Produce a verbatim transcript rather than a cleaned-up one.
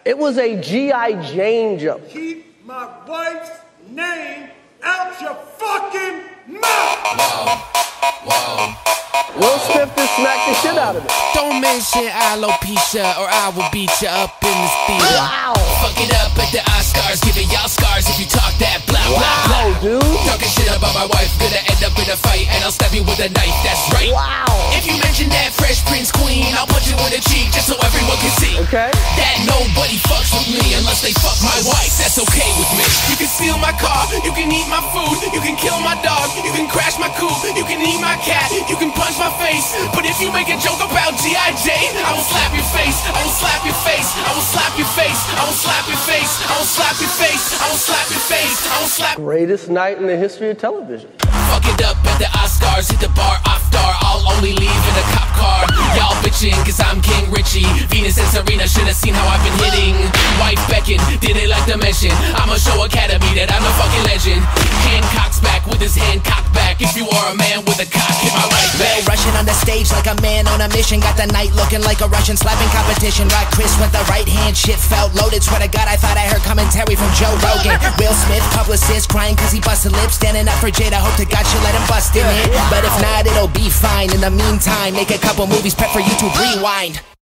It was a G I. Jane jump. Keep my wife's name out your fucking mouth! Whoa, whoa. Will Smith just smacked the shit out of it. Don't mention alopecia or I will beat you up in this theater. Wow. Fuck it up at the Oscars, giving y'all scars if you talk that blah blah Wow, blah. dude. Talking shit about my wife, gonna end up in a fight and I'll stab you with a knife, that's right. Wow. If you mention that Fresh Prince Queen, I'll punch you in the cheek just so everyone can see. Okay. That nobody fucks with me unless they fuck my wife, that's okay with me. You can steal my car, you can eat my food, you can kill my dog, you can crash my coupe, you can eat my cat, you can punch my face. But if you make a joke about G I. Jane, I will slap your face, I will slap your face, I will slap your face, I will slap your face, I will slap your face, I will slap your face, I will slap. Greatest night in the history of television. Fuck it up at the Oscars, hit the bar off star, I'll only leave in a cop car. Y'all bitching cause I'm King Richie, Venus and Serena should've seen how I've been hitting. Wife Beckon, didn't like to mention, I'm a show academy that I'm a fucking legend. Hancock's back with his hand cocked back, if you are a man with a cock, hit my right back. Rushing on the stage like a man on a mission, got the night looking like a Russian slapping competition. Rock Chris with the right hand, shit felt loaded. Swear to God I thought I heard commentary from Joe Rogan. Will Smith, publicist, crying cause he busted lips, standing up for Jada, hope to God she'll let him bust in it. But if not, it'll be fine. In the meantime, make a couple movies, prep for YouTube Rewind.